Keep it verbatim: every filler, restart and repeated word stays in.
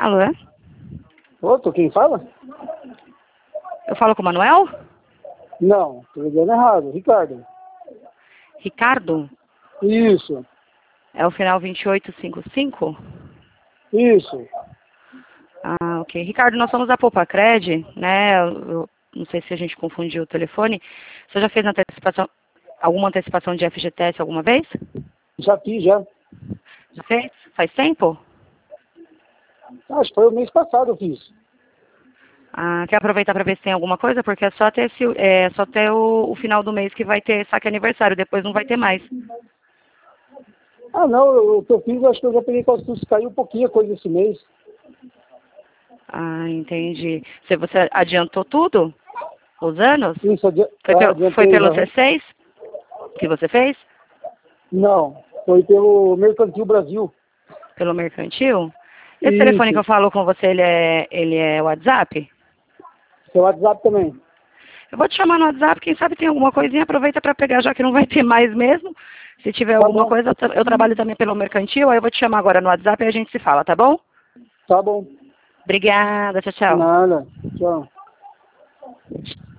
falo, é? Outro, quem fala? Eu falo com o Manuel? Não, tô ligando errado. Ricardo. Ricardo? Isso. É o final vinte e oito cinquenta e cinco? Isso. Ah, ok. Ricardo, nós somos da Popacred, né? Eu, eu não sei se a gente confundiu o telefone. Você já fez antecipação, alguma antecipação de F G T S alguma vez? Já fiz, já. Já fez? Faz tempo? Acho que foi o mês passado eu fiz. Ah, quer aproveitar para ver se tem alguma coisa? Porque é só até, esse, é, só até o, o final do mês que vai ter saque aniversário, depois não vai ter mais. Ah, não, eu- o que eu fiz, acho que eu já peguei custos, caiu um pouquinho a coisa esse mês. Ah, entendi. Você, você adiantou tudo? Os anos? Isso, adi Foi, ah, pelo, foi adiantei. pelo Aham. C seis que você fez? Não, foi pelo Mercantil Brasil. Pelo mercantil? Esse telefone que Isso. eu falo com você, ele é, ele é WhatsApp? Seu WhatsApp também. Eu vou te chamar no WhatsApp, quem sabe tem alguma coisinha, aproveita para pegar, já que não vai ter mais mesmo. Se tiver Tá alguma bom, coisa, eu, tra eu trabalho também pelo mercantil, aí eu vou te chamar agora no WhatsApp e a gente se fala, tá bom? tá bom. Obrigada, tchau, tchau. Nada. Tchau.